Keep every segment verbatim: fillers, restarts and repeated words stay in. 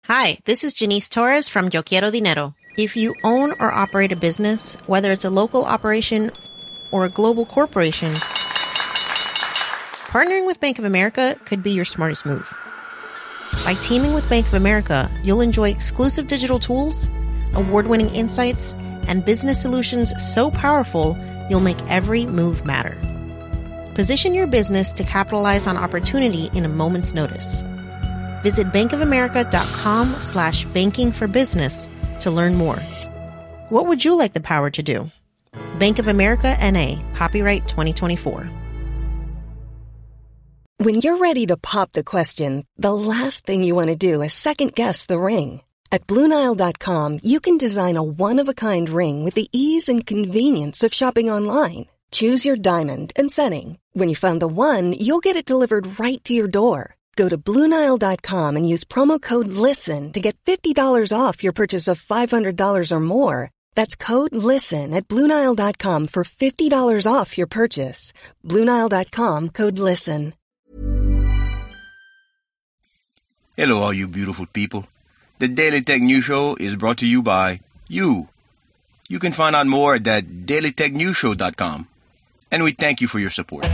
Hi, this is Janice Torres from Yo Quiero Dinero. If you own or operate a business, whether it's a local operation or a global corporation, partnering with Bank of America could be your smartest move. By teaming with Bank of America, you'll enjoy exclusive digital tools, award-winning insights, and business solutions so powerful, you'll make every move matter. Position your business to capitalize on opportunity in a moment's notice. Visit bankofamerica.com slash banking for business to learn more. What would you like the power to do? Bank of America N A, copyright twenty twenty-four. When you're ready to pop the question, the last thing you want to do is second-guess the ring. At Blue Nile dot com, you can design a one-of-a-kind ring with the ease and convenience of shopping online. Choose your diamond and setting. When you find the one, you'll get it delivered right to your door. Go to Blue Nile dot com and use promo code LISTEN to get fifty dollars off your purchase of five hundred dollars or more. That's code LISTEN at Blue Nile dot com for fifty dollars off your purchase. Blue Nile dot com, code LISTEN. Hello, all you beautiful people. The Daily Tech News Show is brought to you by you. You can find out more at daily tech news show dot com. And we thank you for your support.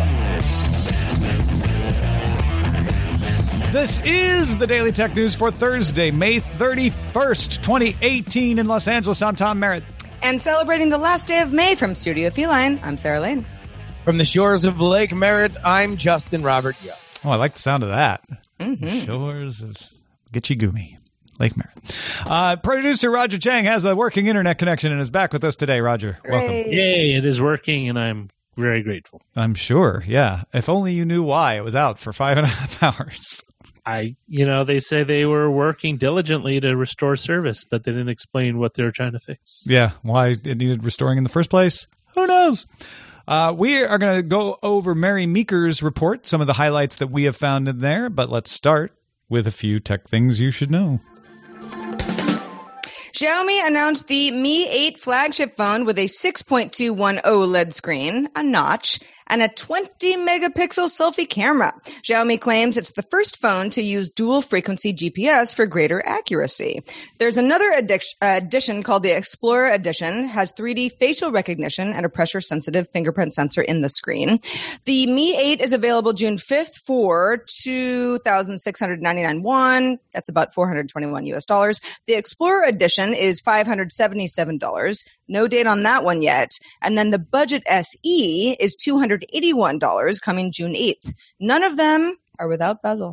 This is the Daily Tech News for Thursday, May thirty-first, twenty eighteen in Los Angeles. I'm Tom Merritt. And celebrating the last day of May from Studio Feline, I'm Sarah Lane. From the shores of Lake Merritt, I'm Justin Robert Young. Oh, I like the sound of that. Mm-hmm. Shores of Gitchigumi, Lake Merritt. Uh, producer Roger Chang has a working internet connection and is back with us today. Roger, welcome. Hooray. Yay, it is working, and I'm very grateful. I'm sure, yeah. If only you knew why it was out for five and a half hours. I, you know, they say they were working diligently to restore service, but they didn't explain what they were trying to fix. Yeah, why it needed restoring in the first place? Who knows? Uh, we are going to go over Mary Meeker's report, some of the highlights that we have found in there, but let's start with a few tech things you should know. Xiaomi announced the Mi eight flagship phone with a six point two one OLED screen, a notch, and a twenty megapixel selfie camera. Xiaomi claims it's the first phone to use dual frequency G P S for greater accuracy. There's another edic- uh, edition called the Explorer Edition, has three D facial recognition and a pressure sensitive fingerprint sensor in the screen. The Mi eight is available June fifth for two thousand six hundred ninety-nine won. That's about four hundred twenty-one U S dollars. The Explorer Edition is five hundred seventy-seven dollars. No date on that one yet. And then the Budget S E is two hundred eighty-one dollars coming June eighth. None of them are without bezel.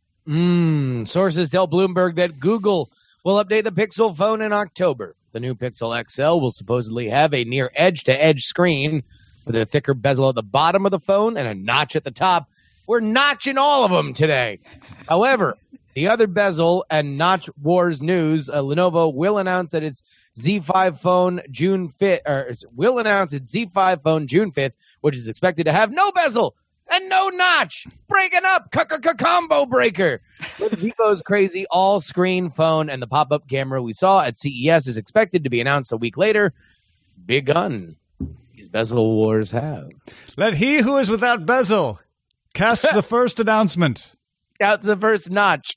Mm, sources tell Bloomberg that Google will update the Pixel phone in October. The new Pixel X L will supposedly have a near edge-to-edge screen with a thicker bezel at the bottom of the phone and a notch at the top. We're notching all of them today. However, the other bezel and notch wars news, uh, Lenovo will announce that its Z five phone June fifth, or will announce its Z five phone June fifth, which is expected to have no bezel and no notch. Breaking up, combo breaker. With Vivo's crazy all-screen phone and the pop-up camera we saw at C E S is expected to be announced a week later. Big gun. These bezel wars have. Let he who is without bezel cast the first announcement. Out the first notch.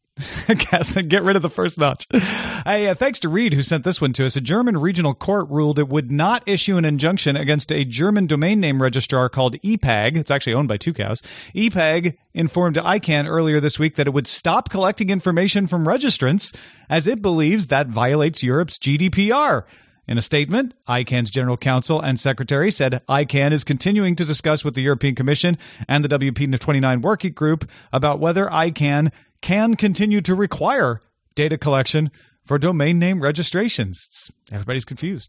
Get rid of the first notch. Hey, uh, thanks to Reed, who sent this one to us. A German regional court ruled it would not issue an injunction against a German domain name registrar called E P A G. It's actually owned by two cows. E P A G informed I CANN earlier this week that it would stop collecting information from registrants as it believes that violates Europe's G D P R. In a statement, I CANN's general counsel and secretary said I CANN is continuing to discuss with the European Commission and the W P twenty-nine working group about whether I CANN can continue to require data collection for domain name registrations. Everybody's confused.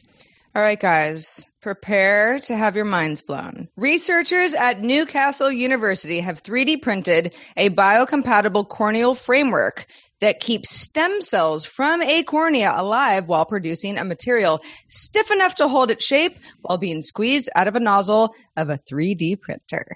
All right, guys, prepare to have your minds blown. Researchers at Newcastle University have three D printed a biocompatible corneal framework that keeps stem cells from a cornea alive while producing a material stiff enough to hold its shape while being squeezed out of a nozzle of a three D printer.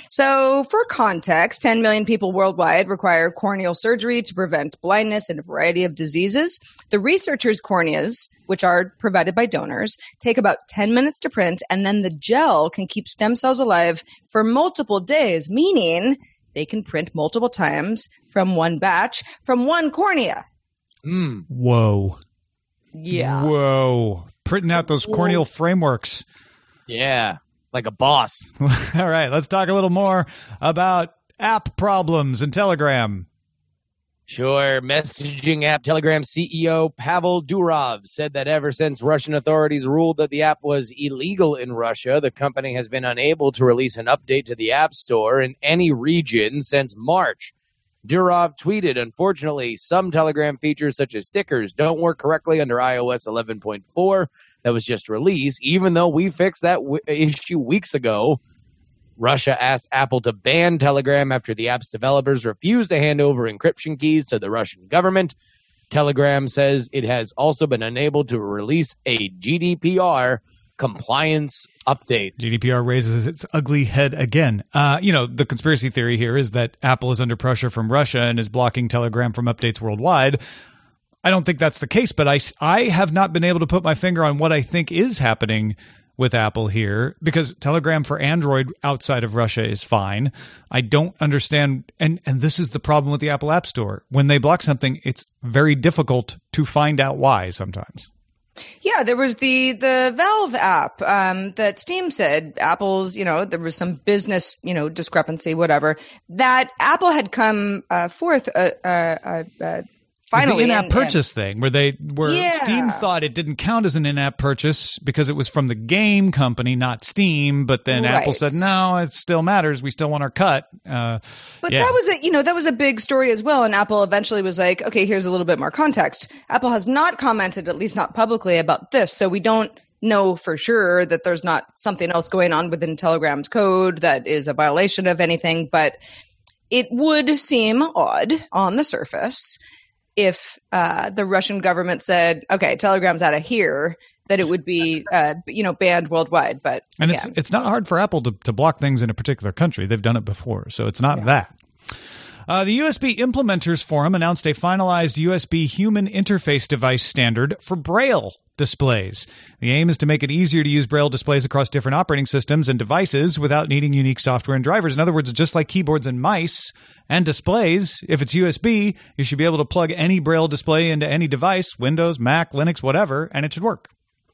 So for context, ten million people worldwide require corneal surgery to prevent blindness and a variety of diseases. The researchers' corneas, which are provided by donors, take about ten minutes to print, and then the gel can keep stem cells alive for multiple days, meaning they can print multiple times from one batch, from one cornea. Mm. Whoa. Yeah. Whoa. Printing out those corneal frameworks. Yeah, like a boss. All right, let's talk a little more about app problems in Telegram. Sure. Messaging app Telegram C E O Pavel Durov said that ever since Russian authorities ruled that the app was illegal in Russia, the company has been unable to release an update to the App Store in any region since March. Durov tweeted, unfortunately, some Telegram features such as stickers don't work correctly under i O S eleven point four that was just released, even though we fixed that w- issue weeks ago. Russia asked Apple to ban Telegram after the app's developers refused to hand over encryption keys to the Russian government. Telegram says it has also been unable to release a G D P R compliance update. G D P R raises its ugly head again. Uh, you know, the conspiracy theory here is that Apple is under pressure from Russia and is blocking Telegram from updates worldwide. I don't think that's the case, but I, I have not been able to put my finger on what I think is happening with Apple here, because Telegram for Android outside of Russia is fine. I don't understand, and, and this is the problem with the Apple App Store. When they block something, it's very difficult to find out why sometimes. Yeah, there was the the Valve app um, that Steam said Apple's, you know, there was some business, you know, discrepancy, whatever. That Apple had come uh, forth uh, uh, uh, uh, finally. The in-app and, purchase and, thing, where they where yeah. Steam thought it didn't count as an in-app purchase because it was from the game company, not Steam. But then right. Apple said, no, it still matters. We still want our cut. Uh, but yeah. that was a, you know, that was a big story as well. And Apple eventually was like, okay, here's a little bit more context. Apple has not commented, at least not publicly, about this, so we don't know for sure that there's not something else going on within Telegram's code that is a violation of anything. But it would seem odd on the surface if uh, the Russian government said, okay, Telegram's out of here, that it would be, uh, you know, banned worldwide. But And yeah. it's it's not hard for Apple to, to block things in a particular country. They've done it before, so it's not yeah. that. Uh, the U S B Implementers Forum announced a finalized U S B human interface device standard for Braille displays. The aim is to make it easier to use Braille displays across different operating systems and devices without needing unique software and drivers. In other words, just like keyboards and mice and displays, if it's U S B, you should be able to plug any Braille display into any device, Windows, Mac, Linux, whatever, and it should work.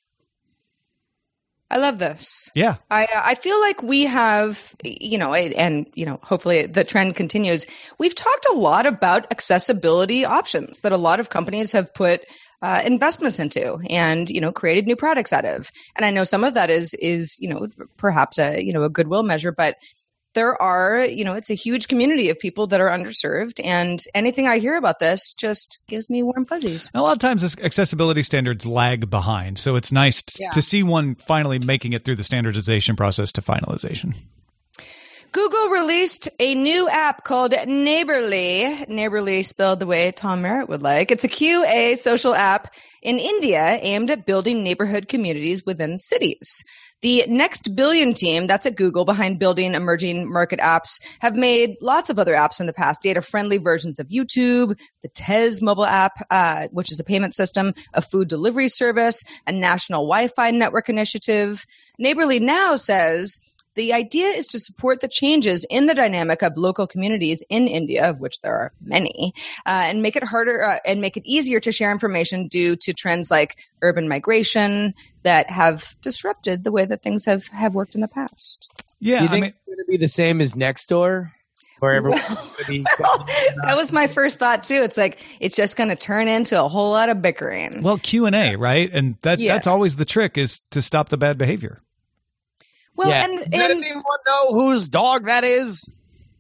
I love this. Yeah. I I feel like we have, you know, and, you know, hopefully the trend continues. We've talked a lot about accessibility options that a lot of companies have put uh, investments into and, you know, created new products out of. And I know some of that is, is, you know, perhaps a, you know, a goodwill measure, but there are, you know, it's a huge community of people that are underserved, and anything I hear about this just gives me warm fuzzies. A lot of times this accessibility standards lag behind, so it's nice t- yeah. to see one finally making it through the standardization process to finalization. Google released a new app called Neighborly. Neighborly spelled the way Tom Merritt would like. It's a Q A social app in India aimed at building neighborhood communities within cities. The Next Billion team, that's at Google, behind building emerging market apps, have made lots of other apps in the past, data-friendly versions of YouTube, the Tez mobile app, uh, which is a payment system, a food delivery service, a national Wi-Fi network initiative. Neighborly now says the idea is to support the changes in the dynamic of local communities in India, of which there are many, uh, and make it harder uh, and make it easier to share information due to trends like urban migration that have disrupted the way that things have, have worked in the past. Yeah, Do you think I mean, it's going to be the same as Nextdoor? Where everyone well, that was my first thought too. It's like it's just going to turn into a whole lot of bickering. Well, Q and A, right? And that Yeah. that's always the trick, is to stop the bad behavior. Well, yeah. and, Does and anyone know whose dog that is?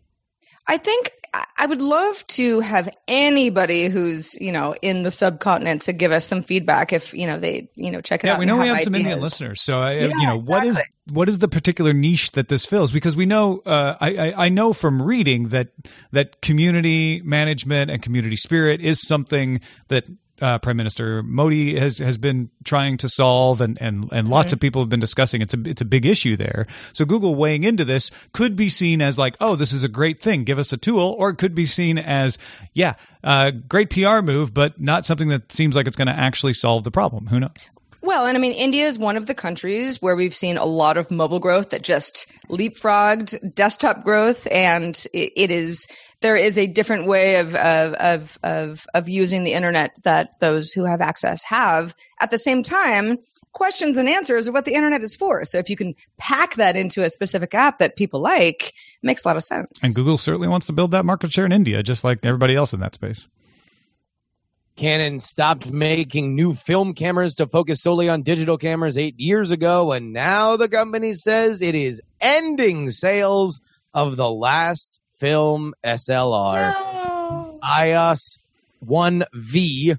I think I- I would love to have anybody who's, you know, in the subcontinent to give us some feedback if, you know, they, you know, check it Yeah, out. we and know we have ideas. some Indian listeners. So, I, Yeah, you know, what is what is the particular niche that this fills? Because we know, uh, I, I I know from reading that that community management and community spirit is something that Uh, Prime Minister Modi has has been trying to solve, and and and lots Mm-hmm. of people have been discussing. It's a it's a big issue there. So Google weighing into this could be seen as like, oh, this is a great thing, give us a tool, or it could be seen as, yeah, uh, great P R move, but not something that seems like it's going to actually solve the problem. Who knows? Well, and I mean, India is one of the countries where we've seen a lot of mobile growth that just leapfrogged desktop growth, and it, it is there is a different way of, of of of of using the internet that those who have access have. At the same time, questions and answers are what the internet is for. So if you can pack that into a specific app that people like, it makes a lot of sense. And Google certainly wants to build that market share in India, just like everybody else in that space. Canon stopped making new film cameras to focus solely on digital cameras eight years ago, and now the company says it is ending sales of the last film S L R, No. I O S one V.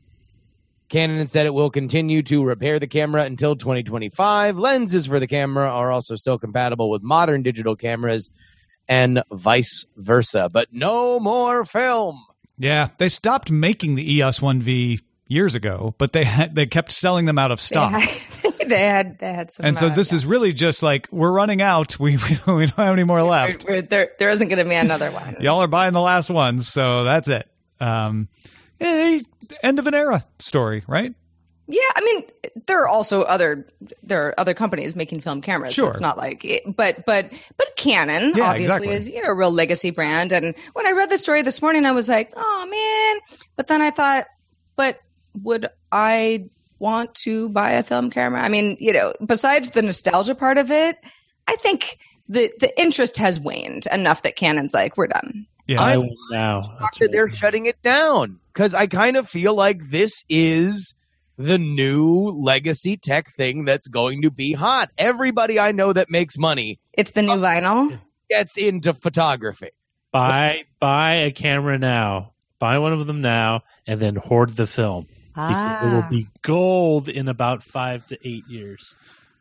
Canon said it will continue to repair the camera until twenty twenty-five. Lenses for the camera are also still compatible with modern digital cameras and vice versa, but no more film. Yeah, they stopped making the E O S one V years ago, but they had, they kept selling them out of stock. They had, they had, they had some. And so uh, this yeah. is really just like, we're running out. We, we don't have any more left. We're- we're- there, there isn't going to be another one. Y'all are buying the last ones, so that's it. Um, eh, end of an era story, right? Yeah, I mean, there are also other there are other companies making film cameras. So Sure. it's not like, it, but but but Canon Yeah, obviously exactly. is yeah, a real legacy brand. And when I read the story this morning, I was like, oh man. But then I thought, but would I want to buy a film camera? I mean, you know, besides the nostalgia part of it, I think the the interest has waned enough that Canon's like, we're done. Yeah. I I- will now. Shocked that they're shutting it down, because I kind of feel like this is the new legacy tech thing that's going to be hot. Everybody I know that makes money It's the new vinyl. gets into photography. buy buy a camera now. Buy one of them now, and then hoard the film. Because It will be gold in about five to eight years.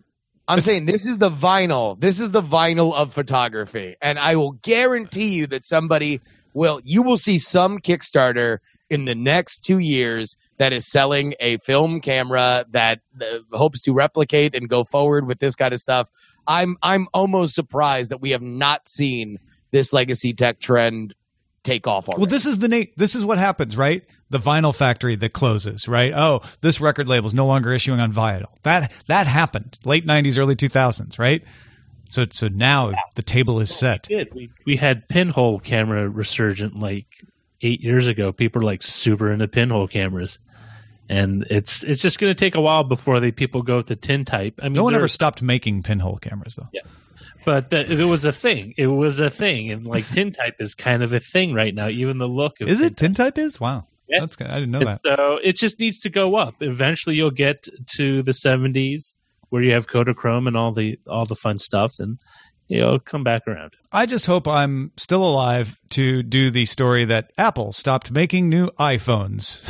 I'm saying this is the vinyl. This is the vinyl of photography. And I will guarantee you that somebody will, you will see some Kickstarter in the next two years that is selling a film camera that uh, hopes to replicate and go forward with this kind of stuff. I'm I'm almost surprised that we have not seen this legacy tech trend take off already. Well, this is the Nate. This is what happens, right? The vinyl factory that closes, right? Oh, this record label is no longer issuing on vinyl. That that happened late nineties, early two thousands, right? So so now the table is set. We did. We, we had pinhole camera resurgent like eight years ago. People are like super into pinhole cameras. And it's it's just going to take a while before the people go to tintype. I mean, No one there- ever stopped making pinhole cameras, though. Yeah. But the, it was a thing. It was a thing, and like tintype is kind of a thing right now. Even the look of Is it tintype. tintype? Is wow. Yeah. That's good. I didn't know And that. so it just needs to go up. Eventually, you'll get to the seventies where you have Kodachrome and all the all the fun stuff, and you know, come back around. I just hope I'm still alive to do the story that Apple stopped making new iPhones.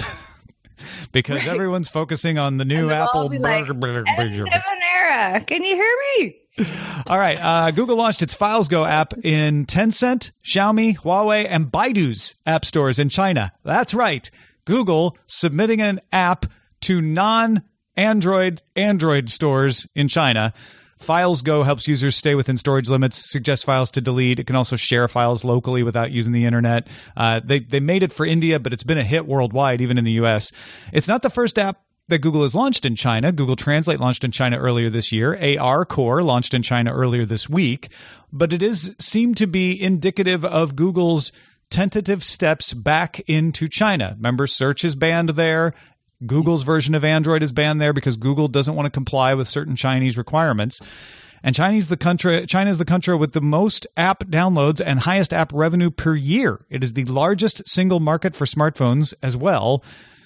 Because everyone's focusing on the new And they'll all Apple. be like, End of an era. Can you hear me? All right. Uh, Google launched its Files Go app in Tencent, Xiaomi, Huawei, and Baidu's app stores in China. That's right. Google submitting an app to non-Android Android stores in China. Files Go helps users stay within storage limits, suggests files to delete. It can also share files locally without using the internet. Uh, they they made it for India, but it's been a hit worldwide, even in the U S. It's not the first app that Google has launched in China. Google Translate launched in China earlier this year. A R Core launched in China earlier this week. But it is seemed to be indicative of Google's tentative steps back into China. Remember, search is banned there. Google's version of Android is banned there because Google doesn't want to comply with certain Chinese requirements. And Chinese the country, China is the country with the most app downloads and highest app revenue per year. It is the largest single market for smartphones as well.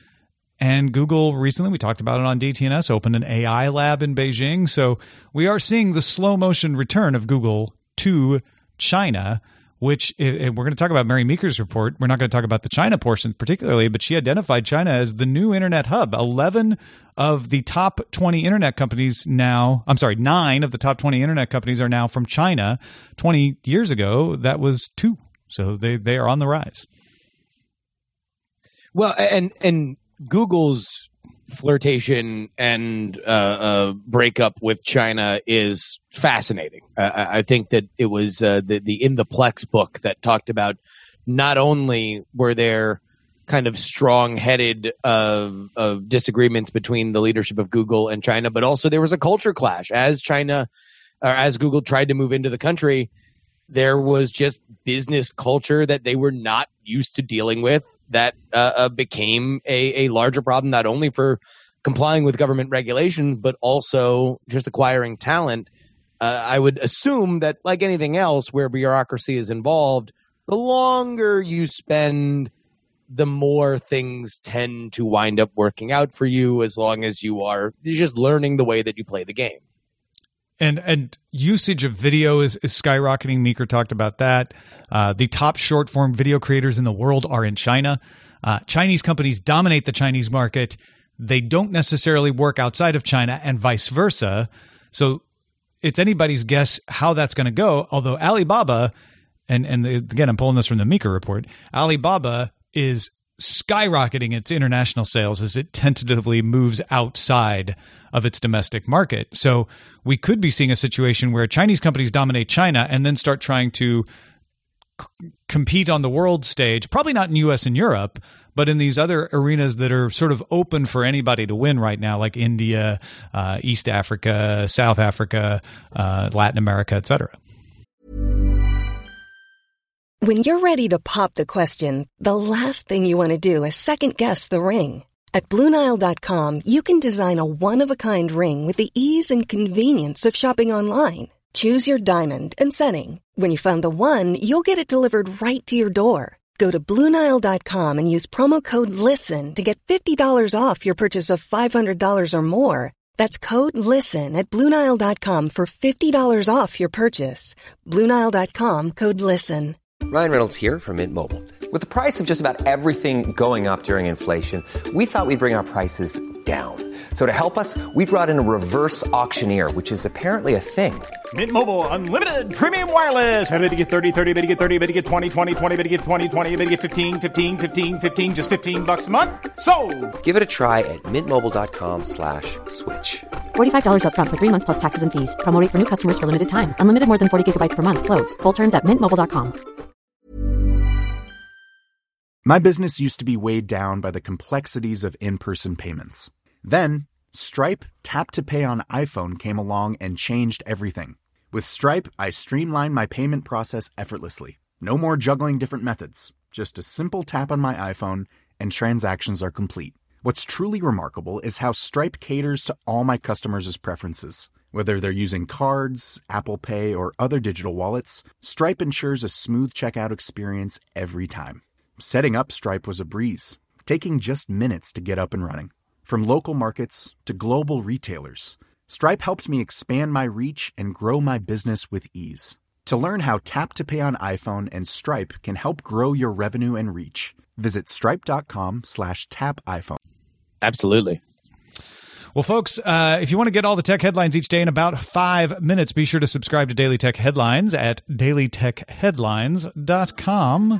And Google recently, we talked about it on D T N S, opened an A I lab in Beijing. So we are seeing the slow motion return of Google to China, which if we're going to talk about Mary Meeker's report. We're not going to talk about the China portion particularly, but she identified China as the new internet hub. eleven of the top twenty internet companies now, I'm sorry, nine of the top twenty internet companies are now from China. twenty years ago, that was two. So they, they are on the rise. Well, and and Google's flirtation and uh, uh, breakup with China is fascinating. Uh, I I think that it was uh, the the In the Plex book that talked about not only were there kind of strong-headed uh, of disagreements between the leadership of Google and China, but also there was a culture clash as China or as Google tried to move into the country. there was just business culture that they were not used to dealing with that uh, uh, became a, a larger problem, not only for complying with government regulations, but also just acquiring talent. Uh, I would assume that, like anything else where bureaucracy is involved, the longer you spend, the more things tend to wind up working out for you, as long as you are you're just learning the way that you play the game. And and usage of video is, is skyrocketing. Meeker talked about that. Uh, the top short form video creators in the world are in China. Uh, Chinese companies dominate the Chinese market. They don't necessarily work outside of China and vice versa. So it's anybody's guess how that's going to go. Although Alibaba, and, and again, I'm pulling this from the Meeker report, Alibaba is skyrocketing its international sales as it tentatively moves outside of its domestic market. So we could be seeing a situation where Chinese companies dominate China and then start trying to c- compete on the world stage, probably not in U S and Europe, but in these other arenas that are sort of open for anybody to win right now, like India, uh, East Africa, South Africa, uh, Latin America, et cetera. When you're ready to pop the question, the last thing you want to do is second-guess the ring. At Blue Nile dot com, you can design a one-of-a-kind ring with the ease and convenience of shopping online. Choose your diamond and setting. When you find the one, you'll get it delivered right to your door. Go to Blue Nile dot com and use promo code LISTEN to get fifty dollars off your purchase of five hundred dollars or more. That's code LISTEN at Blue Nile dot com for fifty dollars off your purchase. Blue Nile dot com, code LISTEN. Ryan Reynolds here from Mint Mobile. With the price of just about everything going up during inflation, we thought we'd bring our prices down. So to help us, we brought in a reverse auctioneer, which is apparently a thing. Mint Mobile Unlimited Premium Wireless. How to get thirty, thirty, how to get thirty, how to get twenty, twenty, twenty, how to get twenty, twenty, how to get fifteen, fifteen, fifteen, fifteen, just fifteen bucks a month? Sold! Give it a try at mintmobile.com slash switch. forty-five dollars up front for three months plus taxes and fees. Promo rate for new customers for limited time. Unlimited more than forty gigabytes per month. Slows full terms at mint mobile dot com. My business used to be weighed down by the complexities of in-person payments. Then, Stripe Tap to Pay on iPhone came along and changed everything. With Stripe, I streamlined my payment process effortlessly. No more juggling different methods. Just a simple tap on my iPhone and transactions are complete. What's truly remarkable is how Stripe caters to all my customers' preferences. Whether they're using cards, Apple Pay, or other digital wallets, Stripe ensures a smooth checkout experience every time. Setting up Stripe was a breeze, taking just minutes to get up and running. From local markets to global retailers, Stripe helped me expand my reach and grow my business with ease. To learn how Tap to Pay on iPhone and Stripe can help grow your revenue and reach, visit stripe.com slash tap iPhone. Absolutely. Well, folks, uh, if you want to get all the tech headlines each day in about five minutes, be sure to subscribe to Daily Tech Headlines at daily tech headlines dot com.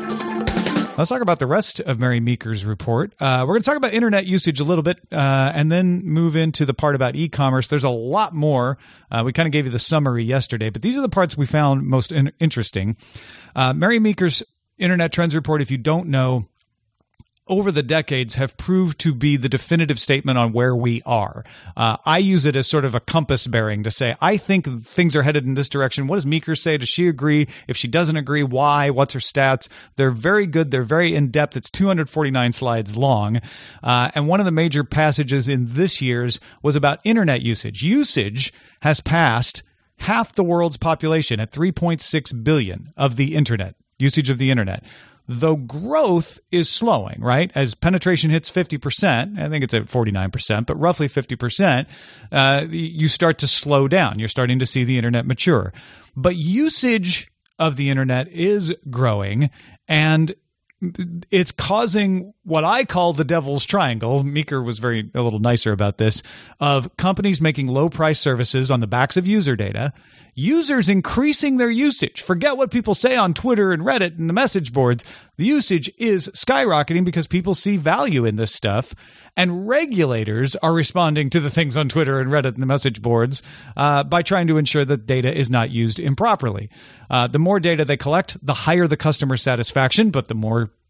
Let's talk about the rest of Mary Meeker's report. Uh, we're going to talk about internet usage a little bit uh, and then move into the part about e-commerce. There's a lot more. Uh, we kind of gave you the summary yesterday, but these are the parts we found most in- interesting. Uh, Mary Meeker's Internet Trends Report, if you don't know, over the decades have proved to be the definitive statement on where we are. Uh, I use it as sort of a compass bearing to say, I think things are headed in this direction. What does Meeker say? Does she agree? If she doesn't agree, why? What's her stats? They're very good. They're very in-depth. It's two hundred forty-nine slides long. Uh, and one of the major passages in this year's was about internet usage. Usage has passed half the world's population at three point six billion of the internet, usage of the internet. Though growth is slowing, right? As penetration hits fifty percent, I think it's at forty-nine percent, but roughly fifty percent, uh, you start to slow down. You're starting to see the internet mature. But usage of the internet is growing, and it's causing what I call the devil's triangle. Meeker was very a little nicer about this, of companies making low-price services on the backs of user data, users increasing their usage. Forget what people say on Twitter and Reddit and the message boards. The usage is skyrocketing because people see value in this stuff, and regulators are responding to the things on Twitter and Reddit and the message boards uh, by trying to ensure that data is not used improperly. Uh, the more data they collect, the higher the customer satisfaction, but the more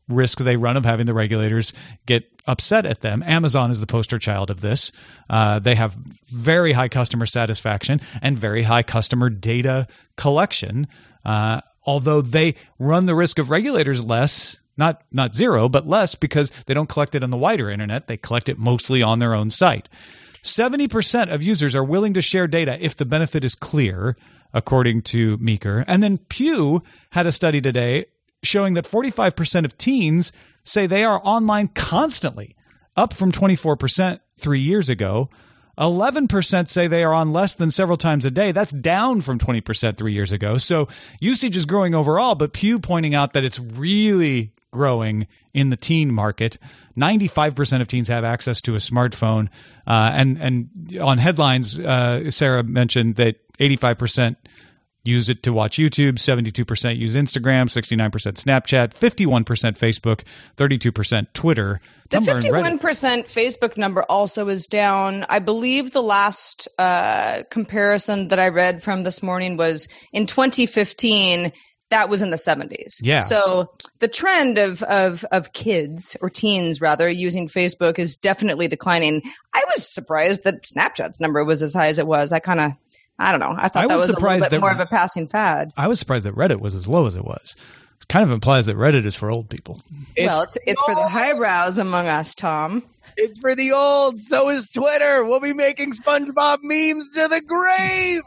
risk they run of having the regulators get upset at them. Amazon is the poster child of this. Uh, they have very high customer satisfaction and very high customer data collection, uh, although they run the risk of regulators less, not not zero, but less, because they don't collect it on the wider internet. They collect it mostly on their own site. seventy percent of users are willing to share data if the benefit is clear, according to Meeker. And then Pew had a study today showing that forty-five percent of teens say they are online constantly, up from twenty-four percent three years ago. eleven percent say they are on less than several times a day. That's down from twenty percent three years ago. So usage is growing overall, but Pew pointing out that it's really growing in the teen market. ninety-five percent of teens have access to a smartphone. Uh, and, and on headlines, uh, Sarah mentioned that eighty-five percent use it to watch YouTube, seventy-two percent use Instagram, sixty-nine percent Snapchat, fifty-one percent Facebook, thirty-two percent Twitter. The Tumblr and Reddit. fifty-one percent Facebook number also is down. I believe the last uh, comparison that I read from this morning was in twenty fifteen. That was in the seventies. Yeah. So the trend of, of, of kids, or teens rather, using Facebook is definitely declining. I was surprised that Snapchat's number was as high as it was. I kind of, I don't know. I thought I that was was a little surprised bit that- more of a passing fad. I was surprised that Reddit was as low as it was. It kind of implies that Reddit is for old people. well, it's it's for the highbrows among us, Tom. It's for the old. So is Twitter. We'll be making SpongeBob memes to the grave.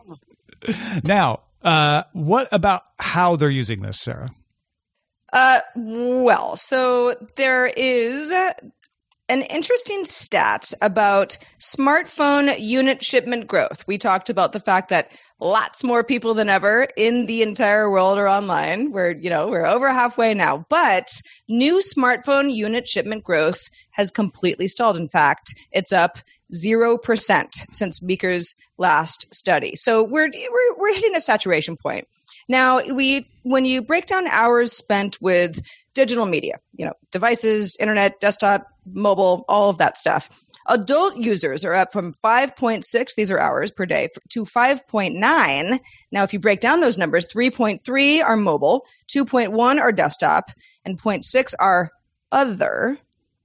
Now, uh, what about how they're using this, Sarah? Uh, well, so there is an interesting stat about smartphone unit shipment growth. We talked about the fact that lots more people than ever in the entire world are online. We're, you know, we're over halfway now, but new smartphone unit shipment growth has completely stalled. In fact, it's up zero percent since Meeker's last study. So we're, we're, we're hitting a saturation point. Now, we when you break down hours spent with digital media, you know, devices, internet, desktop, mobile, all of that stuff, adult users are up from five point six, these are hours per day, to five point nine. Now, if you break down those numbers, three point three are mobile, two point one are desktop, and zero point six are other.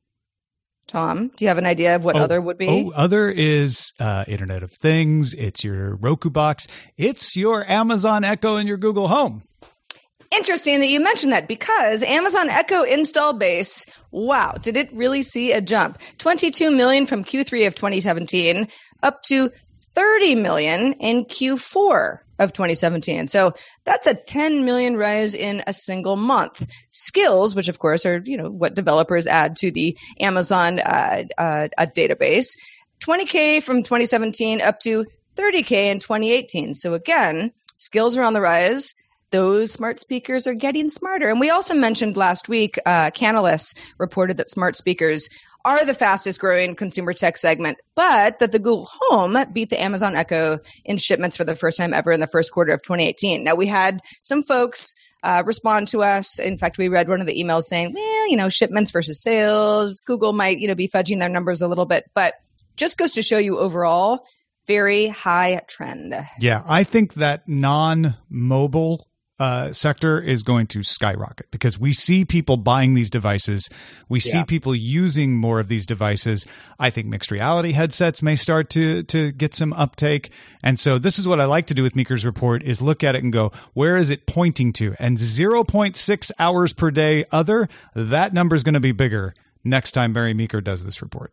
Tom, do you have an idea of what oh, other would be? Oh, other is uh, Internet of Things. It's your Roku box. It's your Amazon Echo and your Google Home. Interesting that you mentioned that, because Amazon Echo install base, wow, did it really see a jump? twenty-two million from Q three of twenty seventeen up to thirty million in Q four of twenty seventeen. So that's a ten million rise in a single month. Skills, which of course are, you know, what developers add to the Amazon uh, uh, a database, twenty K from twenty seventeen up to thirty K in twenty eighteen. So again, skills are on the rise. Those smart speakers are getting smarter. And we also mentioned last week, uh, Canalys reported that smart speakers are the fastest growing consumer tech segment, but that the Google Home beat the Amazon Echo in shipments for the first time ever in the first quarter of twenty eighteen. Now, we had some folks uh, respond to us. In fact, we read one of the emails saying, well, you know, shipments versus sales. Google might, you know, be fudging their numbers a little bit, but just goes to show you overall, very high trend. Yeah, I think that non-mobile Uh, sector is going to skyrocket because we see people buying these devices. We see Yeah. people using more of these devices. I think mixed reality headsets may start to to get some uptake. And so this is what I like to do with Meeker's report is look at it and go, where is it pointing to? And zero point six hours per day other, that number is going to be bigger next time Barry Meeker does this report.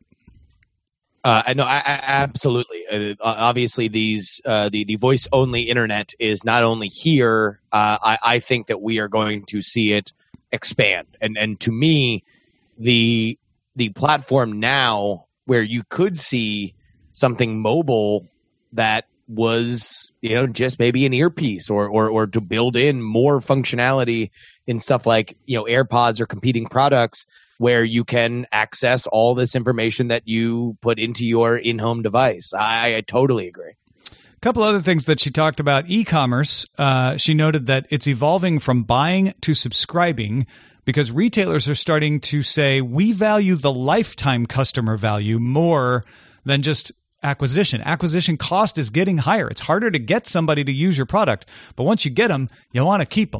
Uh, I know, I, I, absolutely. Uh, obviously, these uh, the the voice only internet is not only here. Uh, I, I think that we are going to see it expand, and and to me, the the platform now where you could see something mobile that was, you know, just maybe an earpiece or or or to build in more functionality in stuff like, you know, AirPods or competing products, where you can access all this information that you put into your in-home device. I, I totally agree. A couple other things that she talked about. E-commerce, uh, she noted that it's evolving from buying to subscribing because retailers are starting to say, we value the lifetime customer value more than just acquisition. Acquisition cost is getting higher. It's harder to get somebody to use your product, but once you get them, you want to keep them.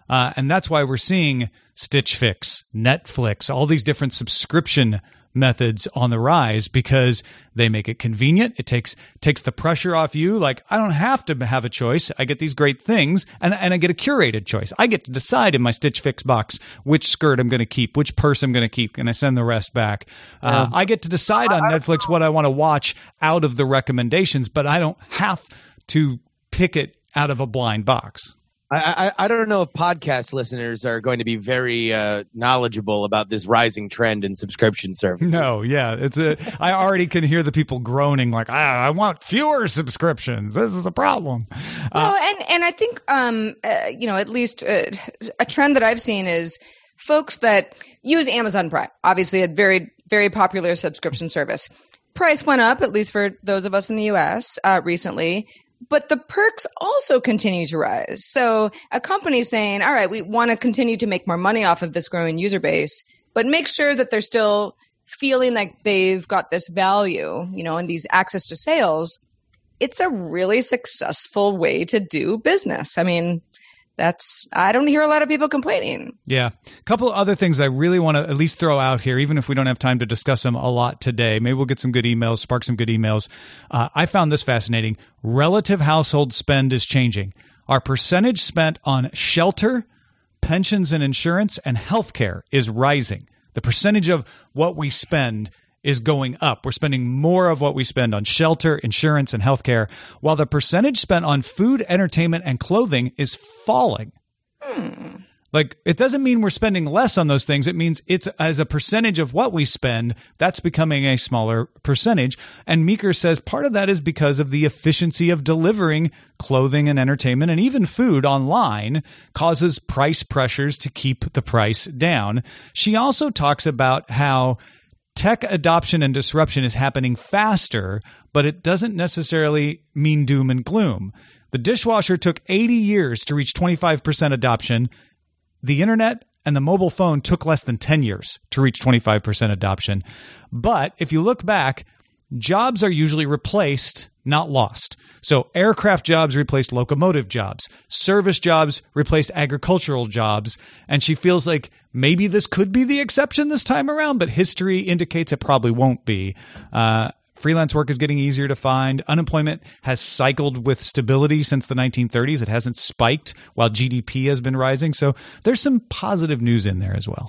Uh, and that's why we're seeing Stitch Fix, Netflix, all these different subscription methods on the rise because they make it convenient. It takes takes the pressure off you. Like, I don't have to have a choice. I get these great things, and, and I get a curated choice. I get to decide in my Stitch Fix box which skirt I'm going to keep, which purse I'm going to keep, and I send the rest back. Uh, I get to decide on Netflix what I want to watch out of the recommendations, but I don't have to pick it out of a blind box. I, I, I don't know if podcast listeners are going to be very uh, knowledgeable about this rising trend in subscription services. No, yeah, it's a. I already can hear the people groaning like, ah, I want fewer subscriptions. This is a problem. Well, Uh, and and I think um uh, you know, at least uh, a trend that I've seen is folks that use Amazon Prime, obviously a very very popular subscription service. Price went up, at least for those of us in the U S uh, recently. But the perks also continue to rise. So a company saying, all right, we want to continue to make more money off of this growing user base, but make sure that they're still feeling like they've got this value, you know, and these access to sales. It's a really successful way to do business. I mean, that's, I don't hear a lot of people complaining. Yeah. A couple of other things I really want to at least throw out here, even if we don't have time to discuss them a lot today. Maybe we'll get some good emails, spark some good emails. Uh, I found this fascinating. Relative household spend is changing. Our percentage spent on shelter, pensions and insurance, and healthcare is rising. The percentage of what we spend is going up. We're spending more of what we spend on shelter, insurance, and healthcare, while the percentage spent on food, entertainment, and clothing is falling. Hmm. Like, it doesn't mean we're spending less on those things. It means it's as a percentage of what we spend, that's becoming a smaller percentage. And Meeker says part of that is because of the efficiency of delivering clothing and entertainment and even food online causes price pressures to keep the price down. She also talks about how tech adoption and disruption is happening faster, but it doesn't necessarily mean doom and gloom. The dishwasher took eighty years to reach twenty-five percent adoption. The internet and the mobile phone took less than ten years to reach twenty-five percent adoption. But if you look back, jobs are usually replaced, not lost. So aircraft jobs replaced locomotive jobs. Service jobs replaced agricultural jobs. And she feels like maybe this could be the exception this time around, but history indicates it probably won't be. Uh, freelance work is getting easier to find. Unemployment has cycled with stability since the nineteen thirties. It hasn't spiked while G D P has been rising. So there's some positive news in there as well.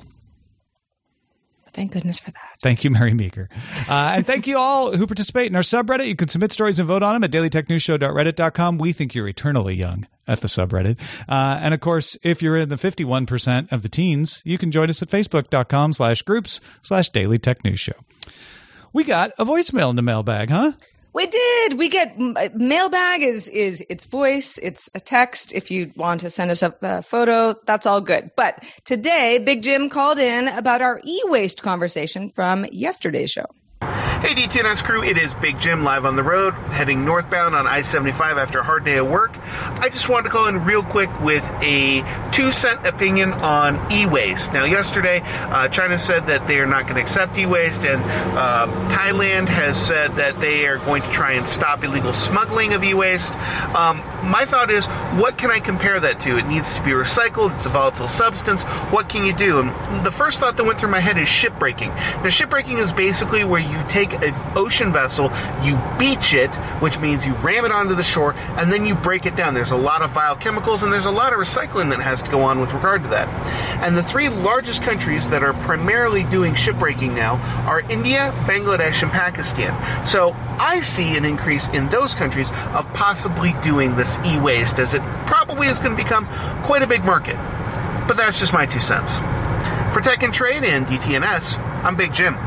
Thank goodness for that. Thank you, Mary Meeker. Uh, and thank you all who participate in our subreddit. You can submit stories and vote on them at daily tech news show dot reddit dot com. We think you're eternally young at the subreddit. Uh, and of course, if you're in the fifty-one percent of the teens, you can join us at facebook dot com slash groups slash daily tech news show. We got a voicemail in the mailbag, huh? We did. We get mailbag is is its voice. It's a text. If you want to send us a, a photo, that's all good. But today, Big Jim called in about our e-waste conversation from yesterday's show. Hey, D T N S crew, it is Big Jim live on the road, heading northbound on I seventy-five after a hard day of work. I just wanted to call in real quick with a two-cent opinion on e-waste. Now, yesterday, uh, China said that they are not going to accept e-waste, and uh, Thailand has said that they are going to try and stop illegal smuggling of e-waste. Um, my thought is, what can I compare that to? It needs to be recycled. It's a volatile substance. What can you do? And the first thought that went through my head is shipbreaking. Now, shipbreaking is basically where you take an ocean vessel, you beach it, which means you ram it onto the shore, and then you break it down. There's a lot of biochemicals, and there's a lot of recycling that has to go on with regard to that. And the three largest countries that are primarily doing shipbreaking now are India, Bangladesh, and Pakistan. So I see an increase in those countries of possibly doing this e-waste, as it probably is going to become quite a big market. But that's just my two cents. For Tech and Trade and D T N S, I'm Big Jim.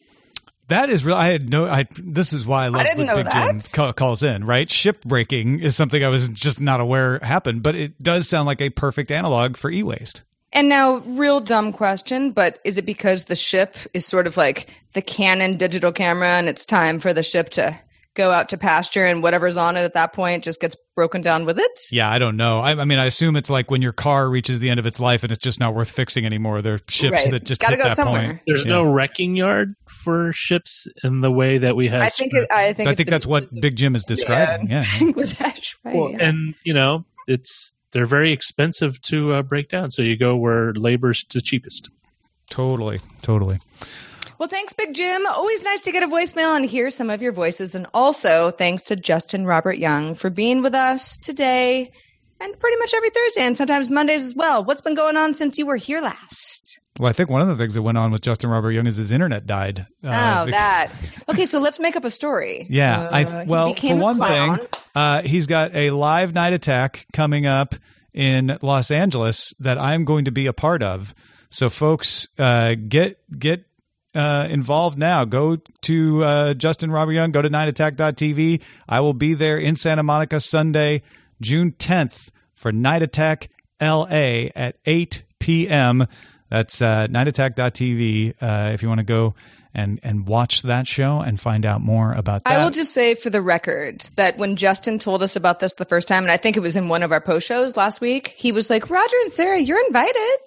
That is real. I had no. I. This is why I love I didn't when know Big Jim that. call, calls in. Right, shipbreaking is something I was just not aware happened, but it does sound like a perfect analog for e-waste. And now, real dumb question, but is it because the ship is sort of like the Canon digital camera, and it's time for the ship to go out to pasture, and whatever's on it at that point just gets broken down with it? Yeah, I don't know. I, I mean, I assume it's like when your car reaches the end of its life and it's just not worth fixing anymore. There are ships Right. that just Gotta hit go that somewhere. point. There's Yeah. no wrecking yard for ships in the way that we have. I think it, I think I it's think the- that's what Big Jim is describing. Yeah. Bangladesh, right? Well, yeah. and you know, it's they're very expensive to uh, break down. So you go where labor's the cheapest. Totally, totally. Well, thanks, Big Jim. Always nice to get a voicemail and hear some of your voices. And also thanks to Justin Robert Young for being with us today and pretty much every Thursday and sometimes Mondays as well. What's been going on since you were here last? Well, I think one of the things that went on with Justin Robert Young is his internet died. Oh, Uh, because- that. Okay, so let's make up a story. Yeah. Uh, I he Well, became for a one clown. thing, uh, he's got a live night attack coming up in Los Angeles that I'm going to be a part of. So, folks, uh, get get uh, involved now. Go to uh, Justin Robert Young. Go to night attack dot t v. I will be there in Santa Monica Sunday, June tenth for Night Attack L A at eight p.m. That's uh, night attack dot t v uh, if you want to go and, and watch that show and find out more about that. I will just say for the record that when Justin told us about this the first time, and I think it was in one of our post shows last week, he was like, Roger and Sarah, you're invited.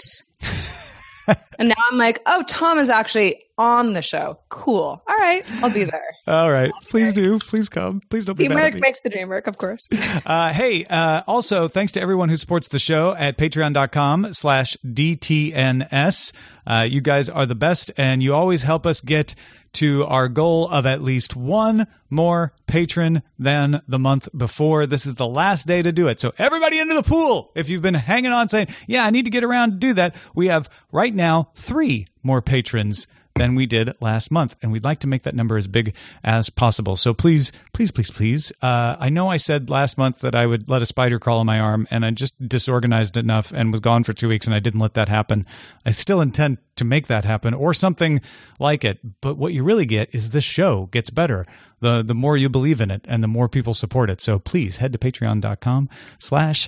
And now I'm like, oh, Tom is actually on the show. Cool. All right. I'll be there. All right. Please do. Please come. Please don't be mad at Teamwork me. makes the dream work, of course. Uh, hey, uh, also, thanks to everyone who supports the show at patreon.com slash DTNS. Uh, you guys are the best, and you always help us get to our goal of at least one more patron than the month before. This is the last day to do it. So everybody into the pool. If you've been hanging on saying, yeah, I need to get around to do that, we have right now three more patrons than we did last month. And we'd like to make that number as big as possible. So please, please, please, please. Uh, I know I said last month that I would let a spider crawl on my arm, and I just disorganized enough and was gone for two weeks, and I didn't let that happen. I still intend to make that happen or something like it. But what you really get is this show gets better. The the more you believe in it and the more people support it. So please head to patreon.com slash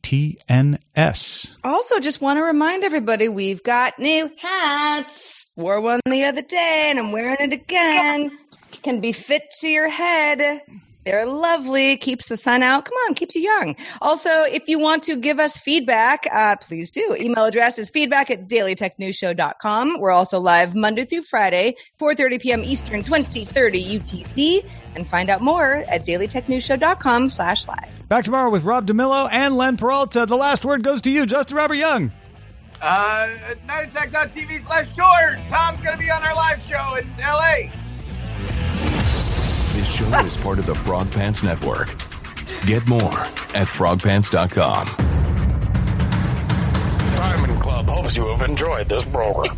DTNS. Also, just want to remind everybody we've got new hats. Wore one the other day and I'm wearing it again. Can be fit to your head. They're lovely. Keeps the sun out. Come on, keeps you young. Also, if you want to give us feedback, uh, please do. Email address is feedback at daily tech news show dot com. We're also live Monday through Friday, four thirty p.m. Eastern, twenty thirty U T C. And find out more at daily tech news show dot com slash live. Back tomorrow with Rob DeMillo and Len Peralta. The last word goes to you, Justin Robert Young. Uh, night attack dot t v slash tour. Tom's going to be on our live show in L A. This show is part of the Frog Pants Network. Get more at frog pants dot com. Diamond Club hopes you have enjoyed this program.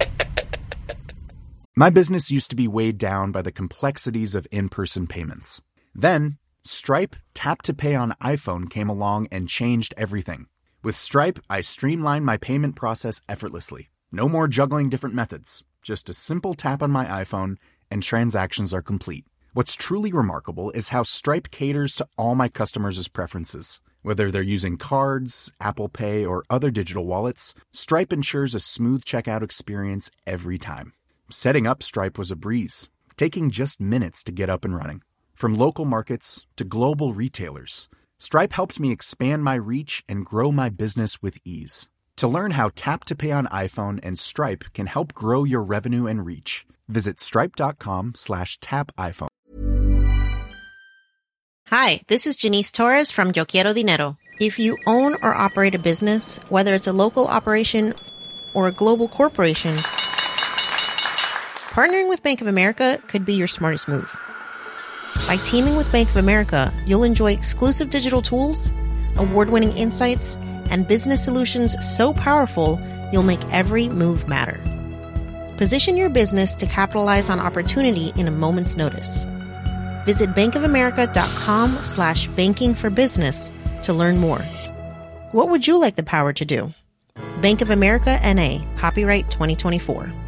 My business used to be weighed down by the complexities of in-person payments. Then, Stripe Tap to Pay on iPhone came along and changed everything. With Stripe, I streamlined my payment process effortlessly. No more juggling different methods. Just a simple tap on my iPhone and transactions are complete. What's truly remarkable is how Stripe caters to all my customers' preferences. Whether they're using cards, Apple Pay, or other digital wallets, Stripe ensures a smooth checkout experience every time. Setting up Stripe was a breeze, taking just minutes to get up and running. From local markets to global retailers, Stripe helped me expand my reach and grow my business with ease. To learn how Tap to Pay on iPhone and Stripe can help grow your revenue and reach, visit stripe.com slash tap iPhone. Hi, this is Janice Torres from Yo Quiero Dinero. If you own or operate a business, whether it's a local operation or a global corporation, partnering with Bank of America could be your smartest move. By teaming with Bank of America, you'll enjoy exclusive digital tools, award-winning insights, and business solutions so powerful you'll make every move matter. Position your business to capitalize on opportunity in a moment's notice. Visit bankofamerica.com slash banking for business to learn more. What would you like the power to do? Bank of America N A, copyright twenty twenty-four.